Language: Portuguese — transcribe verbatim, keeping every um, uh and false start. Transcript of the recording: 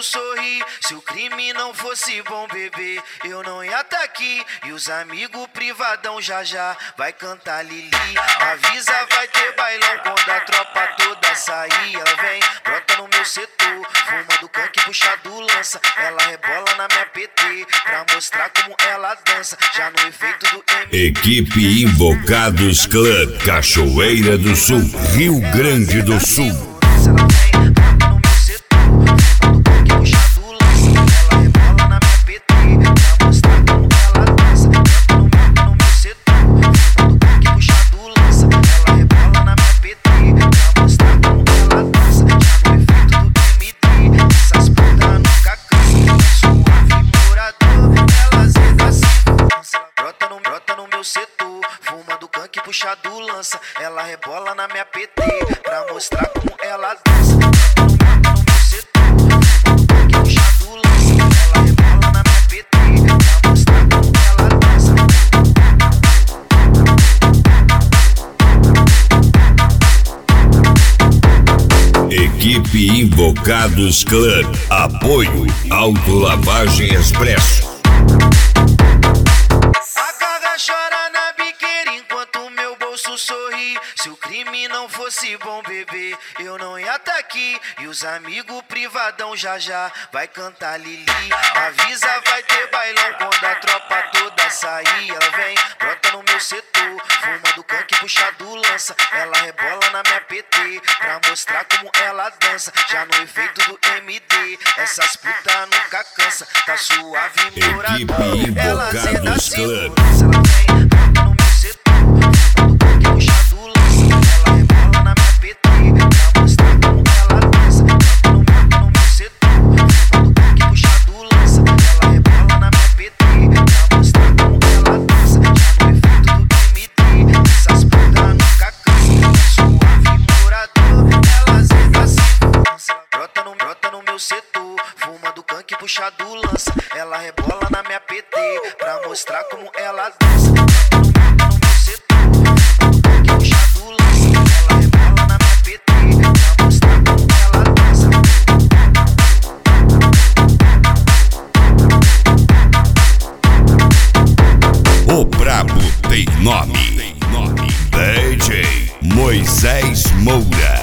sorrir. Se o crime não fosse bom, bebê, eu não ia tá aqui. E os amigos privadão já já vai cantar Lili. Avisa, vai ter bailão quando a tropa toda sair. Ela vem, brota no meu setor, fuma do canque, puxa do lança. Ela rebola na minha P T pra mostrar como ela dança. Já no efeito do M. Equipe Invocados Club, Cachoeira do Sul, Rio Grande do Sul. Fuma do canque, puxa do lança. Ela rebola na minha P T pra mostrar como ela dança. No meu setor, fuma do canque, puxa do lança. Ela rebola na minha P T pra mostrar como ela dança. Equipe Invocados Club, apoio Autolavagem Expresso. Chora na biqueira enquanto meu bolso sorri. Se o crime não fosse bom, bebê, eu não ia tá aqui. E os amigos privadão já já vai cantar Lili. Avisa, vai ter bailão quando a tropa toda sair. Ela vem, brota no meu setor, fuma do canque, puxa do lança. Ela rebola na minha P T pra mostrar como ela dança. Já no efeito do M D, essas putas nunca cansa. Tá suave, moradão, ela zeda segurança. Ela vem, brota no meu setor, fuma do canque, puxa do lança. Ela rebola na minha P T pra mostrar como ela dança. Brota no meu setor, fuma do canque, puxa do lança. Ela rebola na minha P T pra mostrar como ela dança. Já no efeito do M D, essas putas nunca cansa. Suave, morador, ela zeda segurança. Brota no, brota no meu setor, fuma do canque, puxa do lança. Ela rebola na minha P T pra mostrar como ela dança. No meu setor, fuma do canque, puxa do lança. Ela rebola na minha P T pra mostrar como ela dança. O brabo tem nome, D J Moisés Moura.